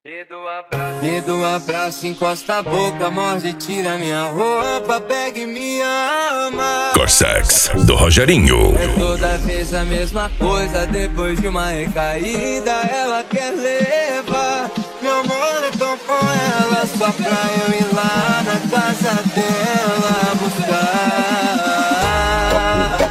Me dá um abraço, encosta a boca, morde, tira minha roupa, pega e me ama. Corsex, do Rogerinho. É toda vez a mesma coisa, depois de uma recaída ela quer levar meu moletom com ela, só pra eu ir lá na casa dela buscar.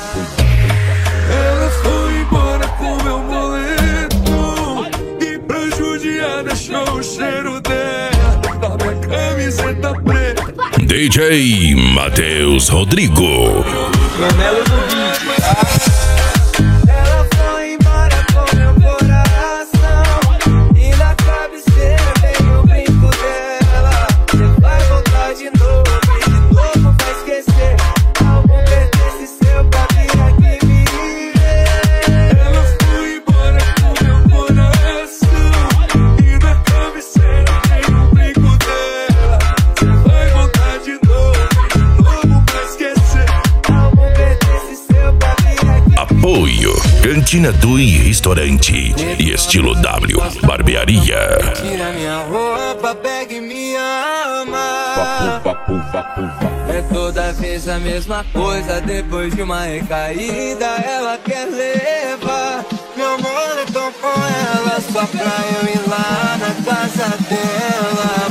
Ela foi embora com meu moletom e pra judiar deixou o cheiro dela na minha camiseta preta. DJ Matheus Rodrigo. Canelo do vídeo. Ela foi embora com meu coração e na cabeceira tem o brinco dela. Você vai voltar de novo e de novo vai esquecer. Algum pertence seu pra vir aqui me ver. Ela foi embora com meu coração e na cabeceira tem o brinco dela. Você vai voltar de novo e de novo vai esquecer. Algum pertence seu pra vir aqui. Apoio Cantina Dui Restaurante e Estilo W Barbearia. Tira minha roupa, pega e me ama. É toda vez a mesma coisa, depois de uma recaída ela quer levar meu moletom com ela, só pra eu ir lá na casa dela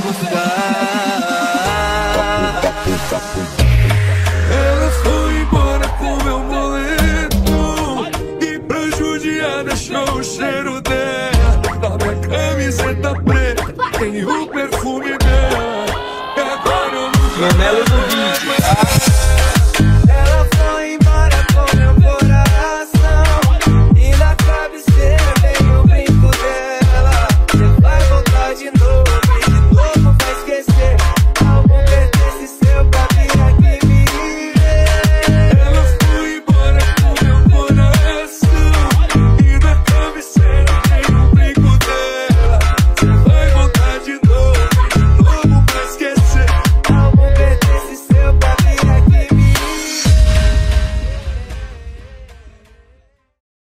buscar. Ela foi embora com meu moletom e pra judiar deixou o cheiro dela na minha camiseta.